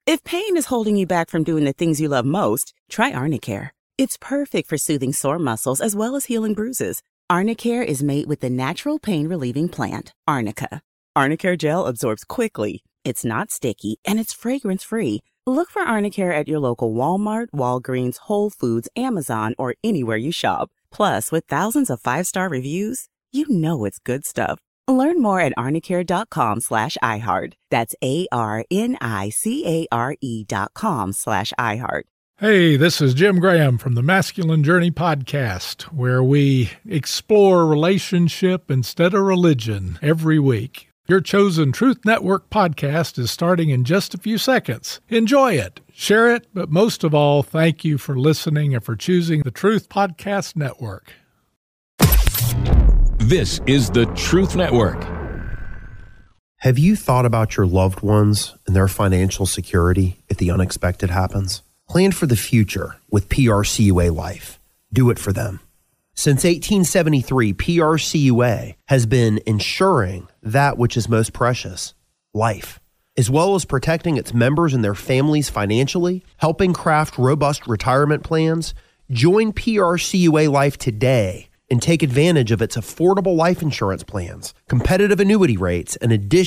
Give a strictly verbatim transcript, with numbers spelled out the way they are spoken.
If pain is holding you back from doing the things you love most, try Arnicare. It's perfect for soothing sore muscles as well as healing bruises. Arnicare is made with the natural pain-relieving plant, Arnica. Arnicare gel absorbs quickly, it's not sticky, and it's fragrance-free. Look for Arnicare at your local Walmart, Walgreens, Whole Foods, Amazon, or anywhere you shop. Plus, with thousands of five-star reviews, you know it's good stuff. Learn more at arnicare.com slash iHeart. That's A-R-N-I-C-A-R-E dot com slash iHeart. Hey, this is Jim Graham from the Masculine Journey podcast, where we explore relationship instead of religion every week. Your chosen Truth Network podcast is starting in just a few seconds. Enjoy it, share it, but most of all, thank you for listening and for choosing the Truth Podcast Network. This is the Truth Network. Have you thought about your loved ones and their financial security if the unexpected happens? Plan for the future with P R C U A Life. Do it for them. Since eighteen seventy-three, P R C U A has been ensuring that which is most precious, life, as well as protecting its members and their families financially, helping craft robust retirement plans. Join P R C U A Life today and take advantage of its affordable life insurance plans, competitive annuity rates, and additional